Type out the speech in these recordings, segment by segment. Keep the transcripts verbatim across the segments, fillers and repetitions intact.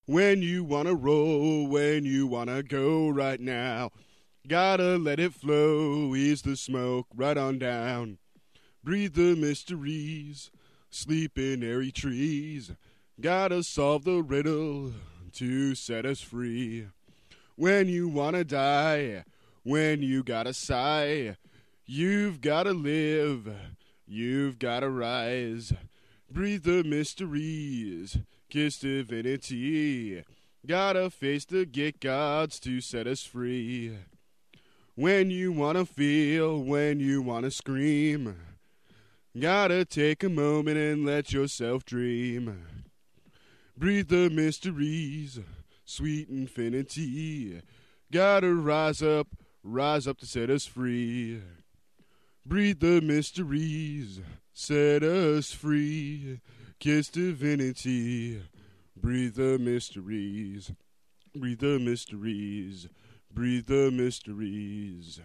When you wanna roll, when you wanna go right now, gotta let it flow, ease the smoke right on down. Breathe the mysteries, sleep in airy trees, gotta solve the riddle to set us free. When you wanna die, when you gotta sigh, you've gotta live, you've gotta rise. Breathe the mysteries, kiss divinity, gotta face the get gods to set us free. When you wanna feel, when you wanna scream, gotta take a moment and let yourself dream. Breathe the mysteries, sweet infinity, gotta rise up, rise up to set us free. Breathe the mysteries, set us free. Kiss divinity, breathe the mysteries, breathe the mysteries, breathe the mysteries.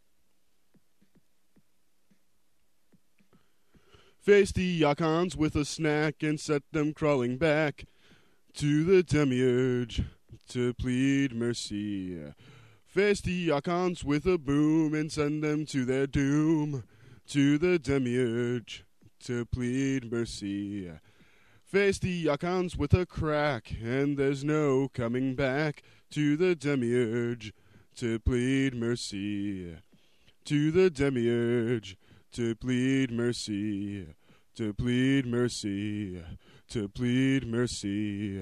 Face the Archons with a snack and set them crawling back to the demiurge to plead mercy. Face the Archons with a boom and send them to their doom, to the demiurge to plead mercy. Face the Archons with a crack and there's no coming back, to the demiurge to plead mercy. To the demiurge to plead mercy, to plead mercy, to plead mercy.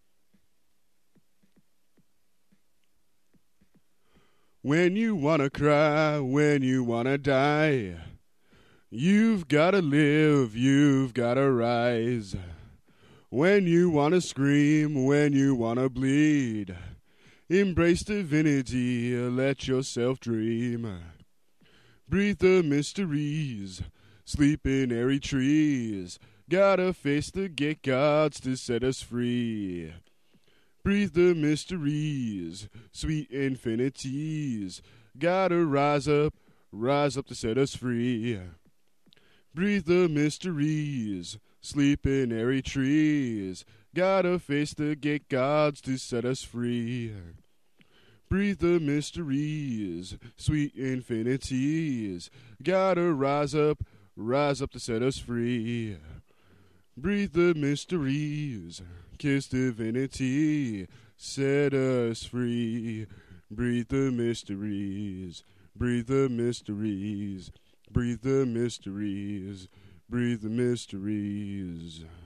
When you wanna cry, when you wanna die, you've gotta live, you've gotta rise. When you wanna scream, when you wanna bleed, embrace divinity, let yourself dream. Breathe the mysteries, sleep in airy trees, gotta face the get gods to set us free. Breathe the mysteries, sweet infinities, gotta rise up, rise up to set us free. Breathe the mysteries, sleep in airy trees, gotta face the get gods to set us free. Breathe the mysteries, sweet infinities, gotta rise up, rise up to set us free. Breathe the mysteries, kiss divinity, set us free. Breathe the mysteries, breathe the mysteries, breathe the mysteries, breathe the mysteries.